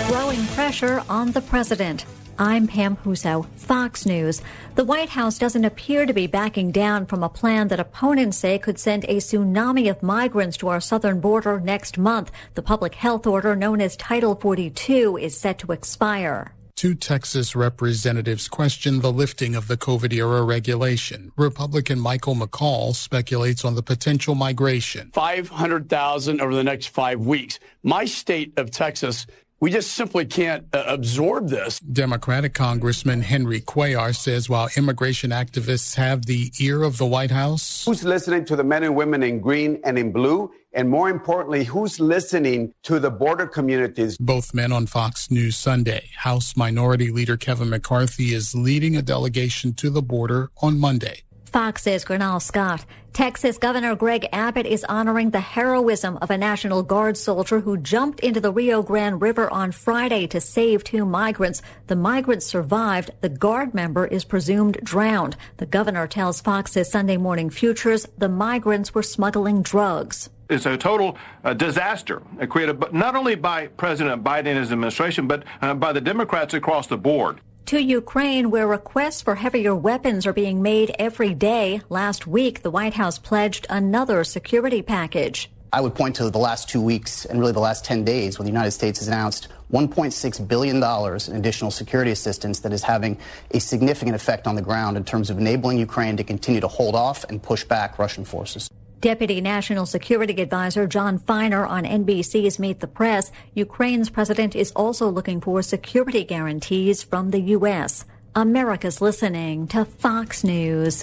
Growing pressure on the president. I'm Pam Huso, Fox News. The White House doesn't appear to be backing down from a plan that opponents say could send a tsunami of migrants to our southern border next month. The public health order known as Title 42 is set to expire. Two Texas representatives question the lifting of the COVID-era regulation. Republican Michael McCall speculates on the potential migration. 500,000 over the next 5 weeks. My state of Texas, we just simply can't absorb this. Democratic Congressman Henry Cuellar says while immigration activists have the ear of the White House, who's listening to the men and women in green and in blue? And more importantly, who's listening to the border communities? Both men on Fox News Sunday. House Minority Leader Kevin McCarthy is leading a delegation to the border on Monday. Fox's Gernal Scott. Texas Governor Greg Abbott is honoring the heroism of a National Guard soldier who jumped into the Rio Grande River on Friday to save 2 migrants. The migrants survived. The Guard member is presumed drowned. The governor tells Fox's Sunday Morning Futures the migrants were smuggling drugs. It's a total disaster created not only by President Biden and his administration, but by the Democrats across the board. To Ukraine, where requests for heavier weapons are being made every day. Last week, the White House pledged another security package. I would point to the last 2 weeks and really the last 10 days when the United States has announced $1.6 billion in additional security assistance that is having a significant effect on the ground in terms of enabling Ukraine to continue to hold off and push back Russian forces. Deputy National Security Advisor John Feiner on NBC's Meet the Press. Ukraine's president is also looking for security guarantees from the U.S. America's listening to Fox News.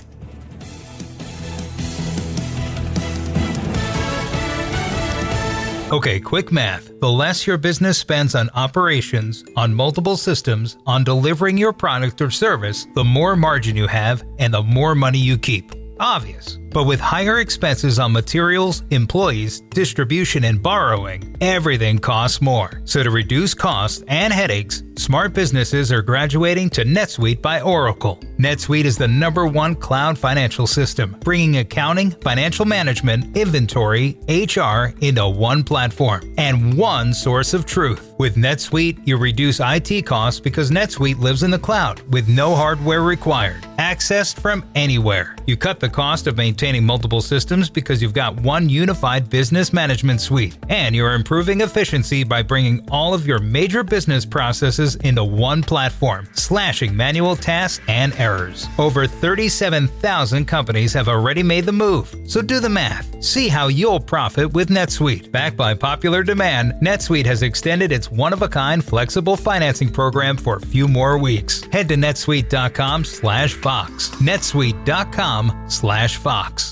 Okay, quick math. The less your business spends on operations, on multiple systems, on delivering your product or service, the more margin you have and the more money you keep. Obvious. But with higher expenses on materials, employees, distribution, and borrowing, everything costs more. So to reduce costs and headaches, smart businesses are graduating to NetSuite by Oracle. NetSuite is the #1 cloud financial system, bringing accounting, financial management, inventory, HR into one platform and one source of truth. With NetSuite, you reduce IT costs because NetSuite lives in the cloud with no hardware required, accessed from anywhere. You cut the cost of maintaining multiple systems because you've got one unified business management suite, and you're improving efficiency by bringing all of your major business processes into one platform, slashing manual tasks and errors. Over 37,000 companies have already made the move, so do the math. See how you'll profit with NetSuite. Backed by popular demand, NetSuite has extended its one-of-a-kind flexible financing program for a few more weeks. Head to netsuite.com/Fox. netsuite.com/Fox.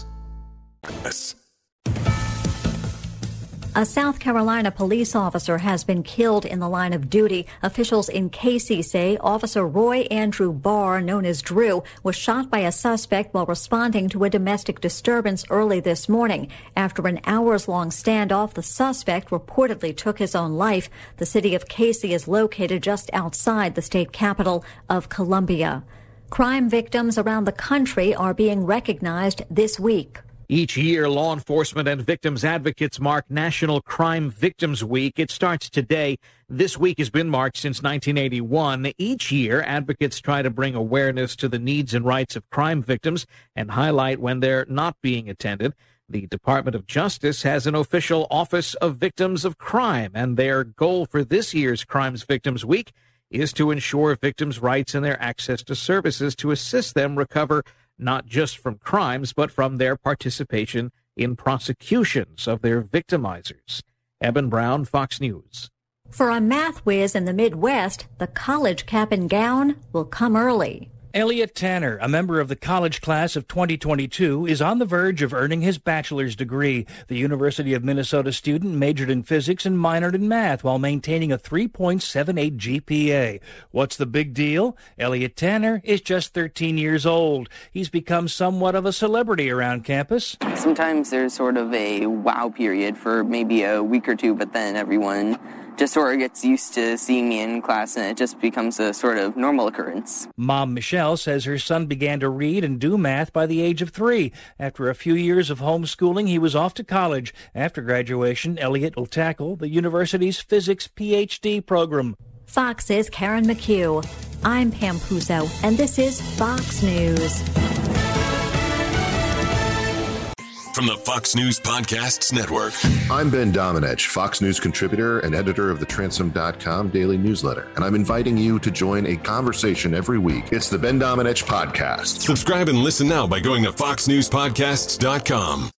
A South Carolina police officer has been killed in the line of duty. Officials in Casey say Officer Roy Andrew Barr, known as Drew, was shot by a suspect while responding to a domestic disturbance early this morning. After an hours-long standoff, the suspect reportedly took his own life. The city of Casey is located just outside the state capital of Columbia. Crime victims around the country are being recognized this week. Each year, law enforcement and victims advocates mark National Crime Victims Week. It starts today. This week has been marked since 1981. Each year, advocates try to bring awareness to the needs and rights of crime victims and highlight when they're not being attended. The Department of Justice has an official Office of Victims of Crime, and their goal for this year's Crimes Victims Week is to ensure victims' rights and their access to services to assist them recover not just from crimes, but from their participation in prosecutions of their victimizers. Eben Brown, Fox News. For a math whiz in the Midwest, the college cap and gown will come early. Elliot Tanner, a member of the college class of 2022, is on the verge of earning his bachelor's degree. The University of Minnesota student majored in physics and minored in math while maintaining a 3.78 GPA. What's the big deal? Elliot Tanner is just 13 years old. He's become somewhat of a celebrity around campus. Sometimes there's sort of a wow period for maybe a week or two, but then everyone just sort of gets used to seeing me in class and it just becomes a sort of normal occurrence. Mom Michelle Chanel says her son began to read and do math by the age of 3. After a few years of homeschooling, he was off to college. After graduation, Elliot will tackle the university's physics PhD program. Fox's Karen McHugh. I'm Pam Puso, and this is Fox News. From the Fox News Podcasts Network. I'm Ben Domenech, Fox News contributor and editor of the Transom.com daily newsletter, and I'm inviting you to join a conversation every week. It's the Ben Domenech Podcast. Subscribe and listen now by going to foxnewspodcasts.com.